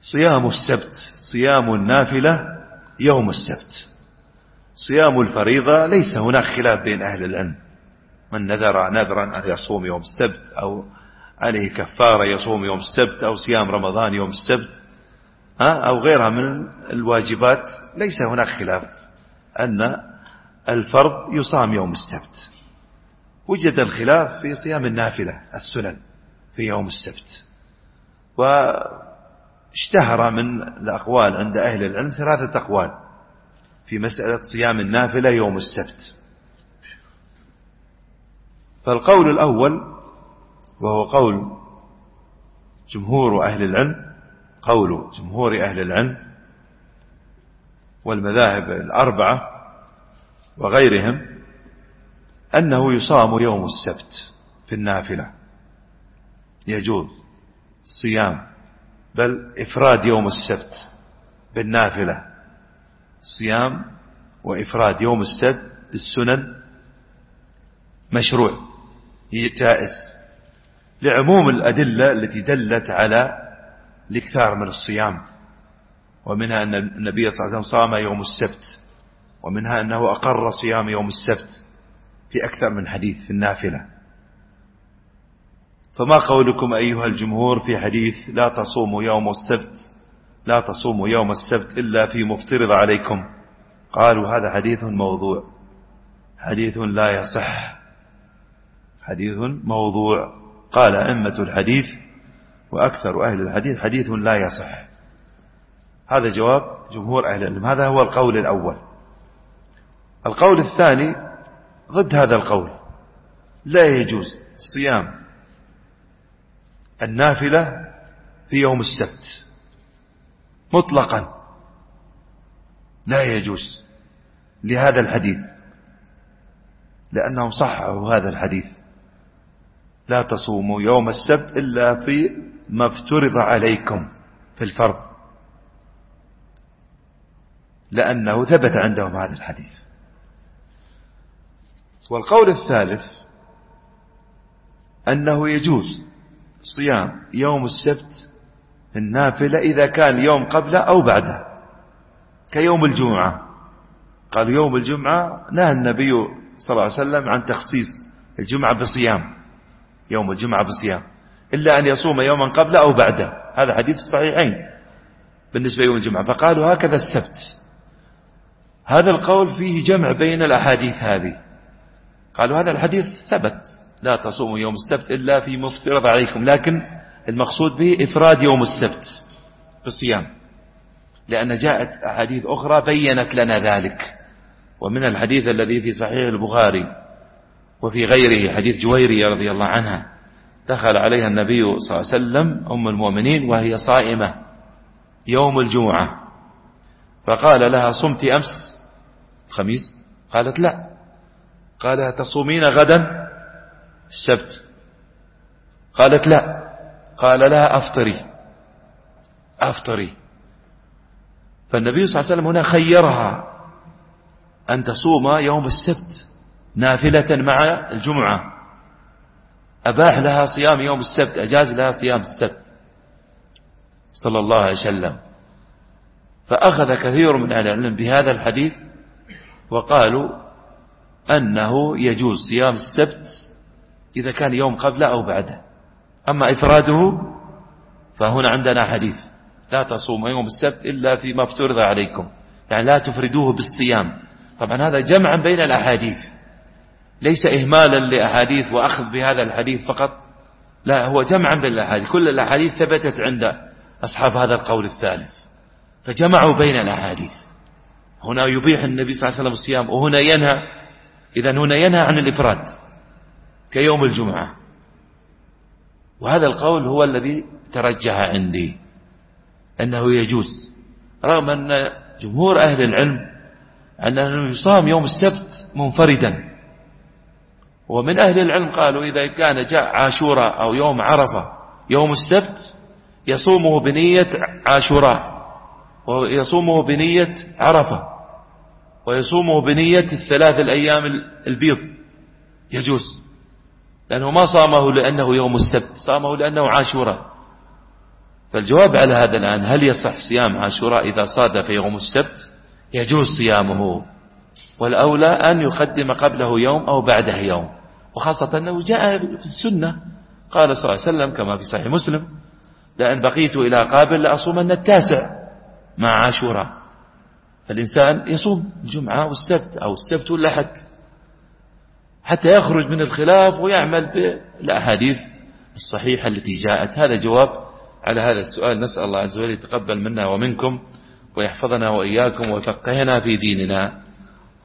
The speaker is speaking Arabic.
صيام السبت صيام النافلة يوم السبت. صيام الفريضة ليس هناك خلاف بين أهل العلم، من نذر نذرا أن يصوم يوم السبت أو عليه كفارة يصوم يوم السبت أو صيام رمضان يوم السبت أو غيرها من الواجبات، ليس هناك خلاف أن الفرض يصام يوم السبت. وجد الخلاف في صيام النافلة السنن في يوم السبت، واشتهر من الأقوال عند أهل العلم 3 أقوال في مسألة صيام النافلة يوم السبت. فالقول الأول وهو قول جمهور أهل العلم، قول جمهور أهل العلم والمذاهب الأربعة وغيرهم، أنه يصام يوم السبت في النافلة، يجوز صيام بل إفراد يوم السبت بالنافلة، صيام وإفراد يوم السبت بالسنن مشروع جائز، لعموم الأدلة التي دلت على الإكثار من الصيام، ومنها أن النبي صلى الله عليه وسلم صام يوم السبت، ومنها أنه أقر صيام يوم السبت في أكثر من حديث في النافلة. فما قولكم أيها الجمهور في حديث لا تصوموا يوم السبت إلا في مفترض عليكم؟ قالوا هذا حديث موضوع، حديث لا يصح، حديث موضوع. قال أئمة الحديث وأكثر أهل الحديث حديث لا يصح. هذا جواب جمهور أهل العلم، هذا هو القول الأول. القول الثاني ضد هذا القول، لا يجوز صيام النافلة في يوم السبت مطلقا، لا يجوز لهذا الحديث، لأنهم صححوا هذا الحديث لا تصوموا يوم السبت إلا في ما افترض عليكم في الفرض، لأنه ثبت عندهم هذا الحديث. والقول الثالث أنه يجوز صيام يوم السبت النافلة إذا كان يوم قبله أو بعده، كيوم الجمعة. قالوا يوم الجمعة نهى النبي صلى الله عليه وسلم عن تخصيص الجمعة بصيام، يوم الجمعة بصيام، إلا أن يصوم يوما قبله أو بعده. هذا حديث الصحيحين بالنسبة يوم الجمعة، فقالوا هكذا السبت. هذا القول فيه جمع بين الأحاديث هذه، قالوا هذا الحديث ثبت لا تصوموا يوم السبت إلا في مفترض عليكم، لكن المقصود به إفراد يوم السبت بالصيام، لأن جاءت أحاديث أخرى بيّنت لنا ذلك. ومن الحديث الذي في صحيح البخاري وفي غيره حديث جويرية رضي الله عنها، دخل عليها النبي صلى الله عليه وسلم أم المؤمنين وهي صائمة يوم الجمعة، فقال لها صمت أمس الخميس؟ قالت لا. قال تصومين غدا السبت؟ قالت لا. قال لها أفطري. فالنبي صلى الله عليه وسلم هنا خيرها أن تصوم يوم السبت نافلة مع الجمعة، أباح لها صيام يوم السبت، أجاز لها صيام السبت صلى الله عليه وسلم. فأخذ كثير من أهل العلم بهذا الحديث وقالوا أنه يجوز صيام السبت إذا كان يوم قبله أو بعده، أما إفراده فهنا عندنا حديث لا تصوم يوم السبت إلا فيما افترض عليكم، يعني لا تفردوه بالصيام. طبعا هذا جمعا بين الأحاديث، ليس إهمالا لأحاديث وأخذ بهذا الحديث فقط، لا، هو جمعا بين الأحاديث، كل الأحاديث ثبتت عند أصحاب هذا القول الثالث، فجمعوا بين الأحاديث. هنا يبيح النبي صلى الله عليه وسلم الصيام، وهنا ينهى، إذن هنا ينهى عن الإفراد كيوم الجمعة. وهذا القول هو الذي ترجح عندي أنه يجوز، رغم أن جمهور أهل العلم أنه يصام يوم السبت منفردا. ومن أهل العلم قالوا إذا كان جاء عاشوراء أو يوم عرفة يوم السبت يصومه بنية عاشوراء، ويصومه بنية عرفة، ويصومه بنية 3 الأيام البيض، يجوز، لأنه ما صامه لأنه يوم السبت، صامه لأنه عاشوراء، فالجواب على هذا الآن: هل يصح صيام عاشوراء إذا صادف يوم السبت؟ يجوز صيامه، والأولى أن يقدم قبله يوم أو بعده يوم، وخاصة أنه جاء في السنة قال صلى الله عليه وسلم كما في صحيح مسلم: لأن بقيت إلى قابل لأصومن 9 مع عاشوراء. فالإنسان يصوم الجمعة والسبت أو السبت والأحد حتى يخرج من الخلاف ويعمل بالأحاديث الصحيحة التي جاءت. هذا جواب على هذا السؤال. نسأل الله عز وجل يتقبل منا ومنكم ويحفظنا وإياكم ويفقهنا في ديننا.